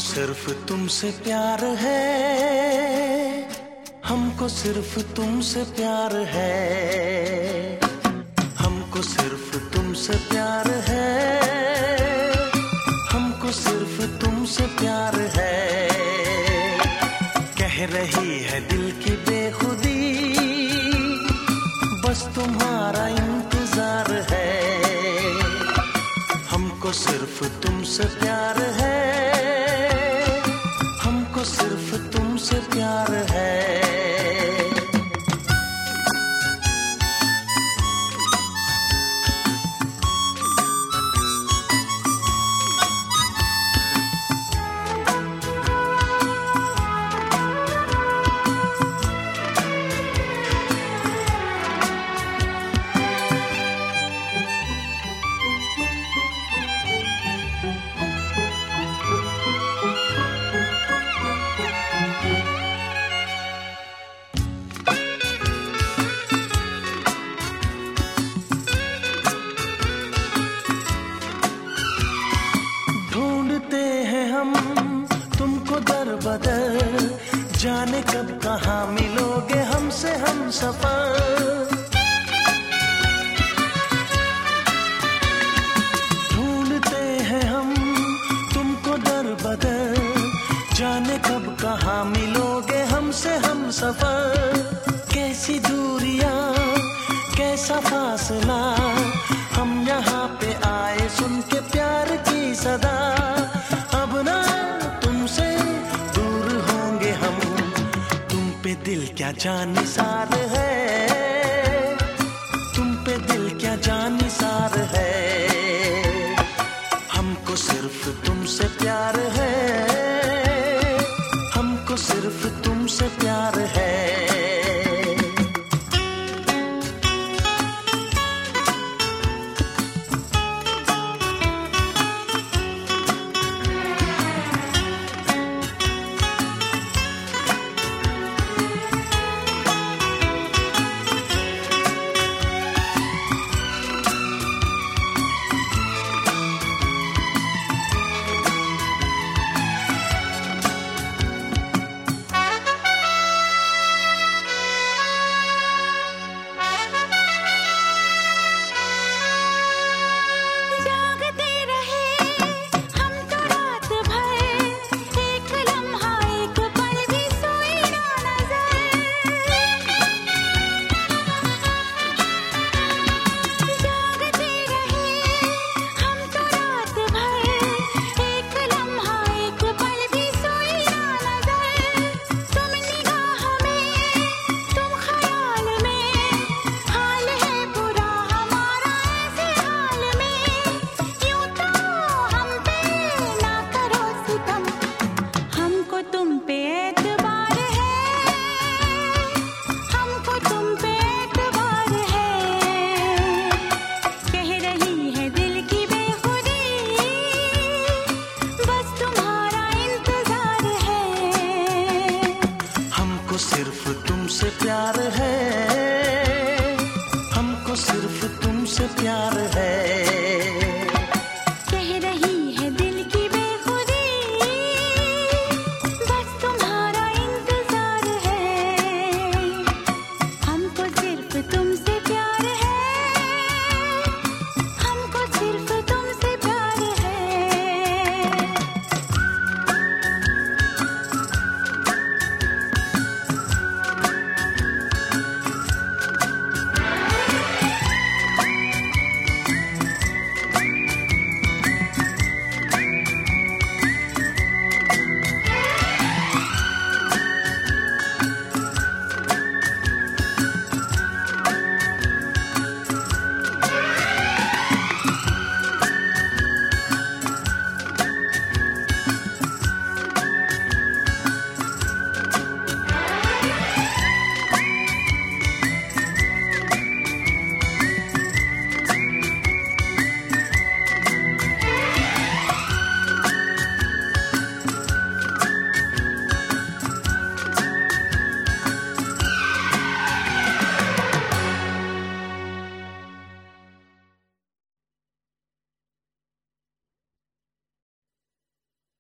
सिर्फ तुमसे प्यार है, हमको सिर्फ तुमसे प्यार है, हमको सिर्फ तुमसे प्यार है, हमको सिर्फ तुमसे प्यार है। कह रही है दिल की बेखुदी, बस तुम्हारा इंतजार है। हमको सिर्फ तुमसे प्यार है, हमको सिर्फ तुमसे प्यार है। तुमको दर बदर, जाने कब कहाँ मिलोगे हमसे हम सफर। ढूंढते हैं हम तुमको दर बदर, जाने कब कहाँ मिलोगे हमसे हम सफर। कैसी दूरियां कैसा फासला, हम यहाँ पे आए सुन के प्यार की सदा। अब ना तुमसे दूर होंगे हम, तुम पे दिल क्या जानिसार है, तुम पे दिल क्या जानिसार है। हमको सिर्फ तुमसे प्यार है, हमको सिर्फ तुमसे प्यार है। सिर्फ तुमसे प्यार है, हमको सिर्फ तुमसे प्यार है।